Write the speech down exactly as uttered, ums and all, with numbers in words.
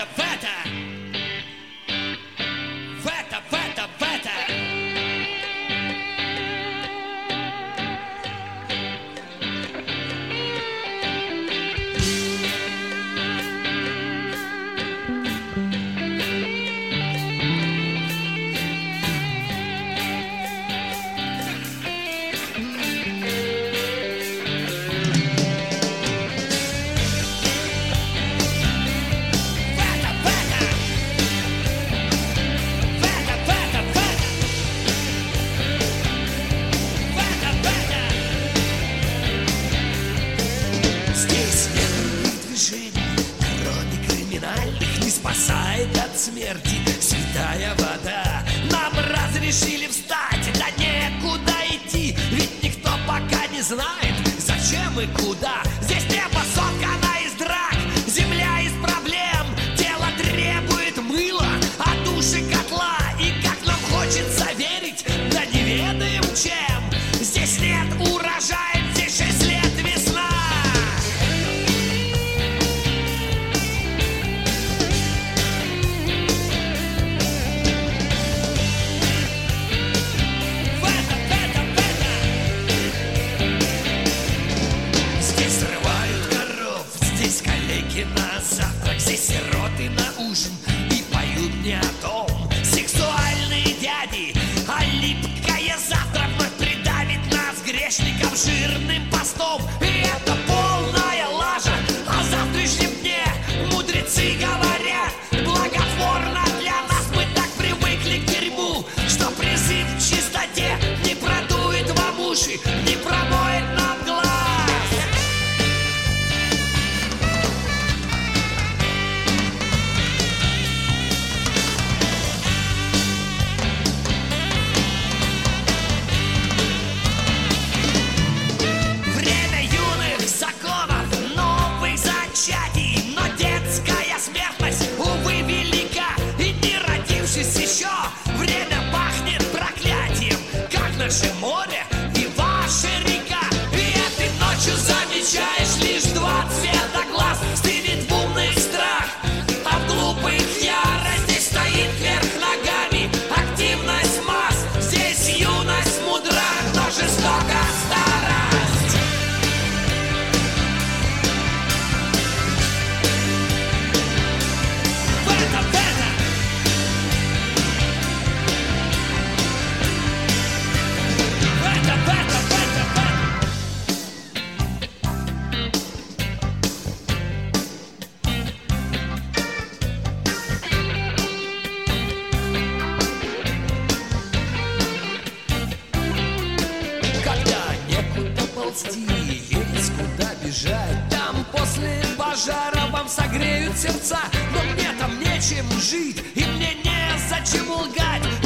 это, в это, в это, в это, в это. Спасает от смерти святая вода. Нам разрешили встать, да некуда идти, ведь никто пока не знает, зачем и куда. Здесь небо соткано из драк, земля из проблем, тело требует мыла, а души котла. И как нам хочется верить, да не ведаем чем. Здесь нет урожая, здесь шесть лет весна. На завтрак, здесь сироты на ужин и поют не о том. Сексуальные дяди, а липкая завтра вновь придавит нас грешникам жирным постом. И это полная лажа. О завтрашнем дне мудрецы говорят благотворно для нас. Мы так привыкли к дерьму, что призыв к чистоте не продует вам уши, не промоет нам глаз. Но детская смертность, увы, велика. И не родившись еще, время пахнет проклятием, как наше море и ваша река. И этой ночью замечаешь лишь два цвета глаз. Стынет в умных страх, а в глупых ярость. Здесь стоит вверх ногами активность масс. Здесь юность мудра, но жестока старость. Есть куда бежать, там после пожара вам согреют сердца. Но мне там нечем жить, и мне незачем лгать.